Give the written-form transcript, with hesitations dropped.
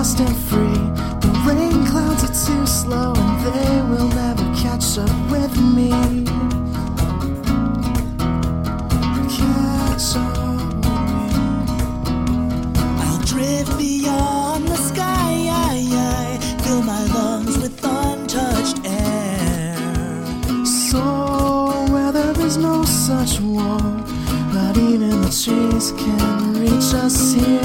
fast and free. The rain clouds are too slow and they will never catch up with me. Catch up with me. I'll drift beyond the sky, fill my lungs with untouched air. So where there is no such wall, not even the trees can reach us here.